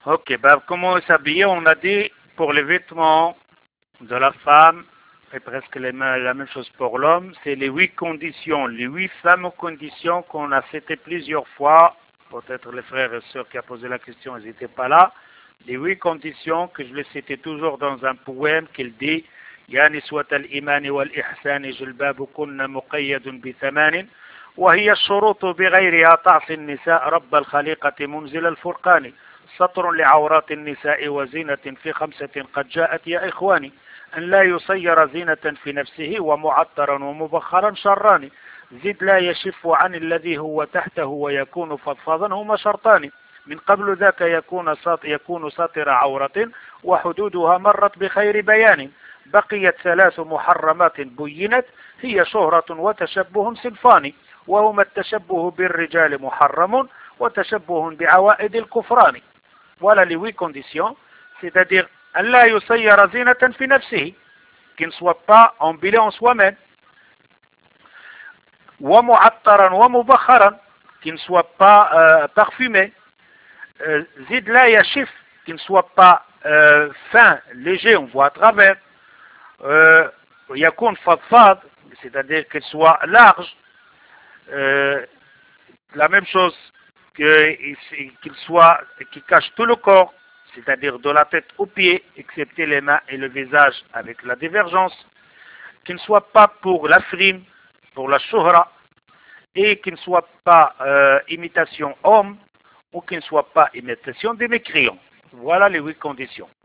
Ok, ben comment s'habiller? On a dit pour les vêtements de la femme, et presque la même chose pour l'homme, c'est les 8 conditions, les 8 fameuses conditions qu'on a citées plusieurs fois. Peut-être les frères et sœurs qui ont posé la question, ils n'étaient pas là. Les 8 conditions que je les citais toujours dans un poème qu'il dit يا نسوة الإيمان والإحسان جلبابكن مقيد بثمان وهي الشروط بغيرها تعصي النساء رب الخليقة منزل الفرقان سطر لعورات النساء وزينة في 5 قد جاءت يا إخواني أن لا يصير زينة في نفسه ومعطرا ومبخرا شران زد لا يشف عن الذي هو تحته ويكون فضفاضا هما شرطان من قبل ذاك يكون ساطر عورة وحدودها مرت بخير بيان بقيت 3 محرمات بينت هي شهرة وتشبه صنفان وهما التشبه بالرجال محرم وتشبه بعوائد الكفران. Voilà les 8 conditions, c'est-à-dire أن لا يسير زينة في نفسه, qui ne soit pas embellé en soi-même, ومعطرا ومبخرا, qui ne soit pas parfumé, زد لا يشف, qui ne soit pas fin, léger, on voit à travers, يكون فضفاض, c'est-à-dire qu'il soit large, la même chose qu'il cache tout le corps, c'est-à-dire de la tête aux pieds, excepté les mains et le visage avec la divergence, qu'il ne soit pas pour la frime, pour la shuhra, et qu'il ne soit pas imitation homme, ou qu'il ne soit pas imitation des mécréants. Voilà les 8 conditions.